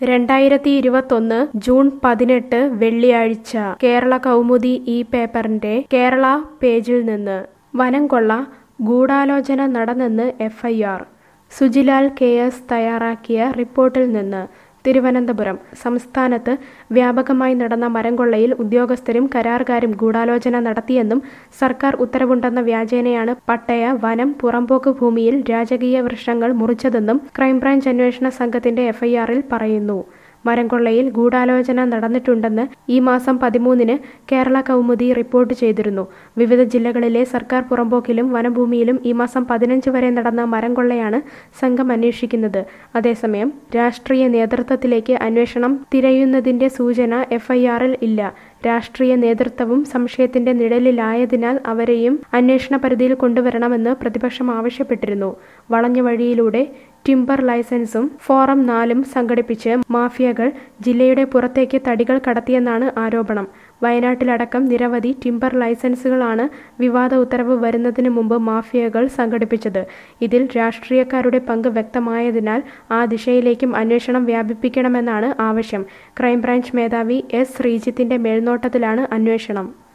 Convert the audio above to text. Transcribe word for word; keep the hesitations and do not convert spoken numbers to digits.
രണ്ടായിരത്തി ഇരുപത്തൊന്ന് ജൂൺ പതിനെട്ട് വെള്ളിയാഴ്ച കേരള കൗമുദി ഈ പേപ്പറിന്റെ കേരള പേജിൽ നിന്ന് വനംകൊള്ള ഗൂഢാലോചന നടന്നെന്ന് എഫ്ഐആർ. സുജിലാൽ കെ എസ് തയ്യാറാക്കിയ റിപ്പോർട്ടിൽ നിന്ന് തിരുവനന്തപുരം. സംസ്ഥാനത്ത് വ്യാപകമായി നടന്ന മരംകൊള്ളയിൽ ഉദ്യോഗസ്ഥരും കരാറുകാരും ഗൂഢാലോചന നടത്തിയെന്നും സർക്കാർ ഉത്തരവുണ്ടെന്ന വ്യാജേനയാണ് പട്ടയ, വനം, പുറമ്പോക്ക് ഭൂമിയിൽ രാജകീയ വൃക്ഷങ്ങൾ മുറിച്ചതെന്നും ക്രൈംബ്രാഞ്ച് അന്വേഷണ സംഘത്തിന്റെ എഫ്ഐആറിൽ പറയുന്നു. മരംകൊള്ളയിൽ ഗൂഢാലോചന നടന്നിട്ടുണ്ടെന്ന് ഈ മാസം പതിമൂന്നിന് കേരള കൗമുദി റിപ്പോർട്ട് ചെയ്തിരുന്നു. വിവിധ ജില്ലകളിലെ സർക്കാർ പുറമ്പോക്കിലും വനഭൂമിയിലും ഈ മാസം പതിനഞ്ച് വരെ നടന്ന മരംകൊള്ളയാണ് സംഘം അന്വേഷിക്കുന്നത്. അതേസമയം രാഷ്ട്രീയ നേതൃത്വത്തിലേക്ക് അന്വേഷണം തിരയുന്നതിന്റെ സൂചന എഫ്ഐആറിൽ ഇല്ല. രാഷ്ട്രീയ നേതൃത്വവും സംശയത്തിന്റെ നിഴലിലായതിനാൽ അവരെയും അന്വേഷണ പരിധിയിൽ കൊണ്ടുവരണമെന്ന് പ്രതിപക്ഷം ആവശ്യപ്പെട്ടിരുന്നു. വളഞ്ഞ വഴിയിലൂടെ ടിംബർ ലൈസൻസും ഫോറം നാലും സംഘടിപ്പിച്ച് മാഫിയകൾ ജില്ലയുടെ പുറത്തേക്ക് തടികൾ കടത്തിയെന്നാണ് ആരോപണം. വയനാട്ടിലടക്കം നിരവധി ടിംബർ ലൈസൻസുകളാണ് വിവാദ ഉത്തരവ് വരുന്നതിന് മുമ്പ് മാഫിയകൾ സംഘടിപ്പിച്ചത്. ഇതിൽ രാഷ്ട്രീയക്കാരുടെ പങ്ക് വ്യക്തമായതിനാൽ ആ ദിശയിലേക്കും അന്വേഷണം വ്യാപിപ്പിക്കണമെന്നാണ് ആവശ്യം. ക്രൈംബ്രാഞ്ച് മേധാവി എസ് ശ്രീജിത്തിന്റെ മേൽനോട്ടത്തിലാണ് അന്വേഷണം.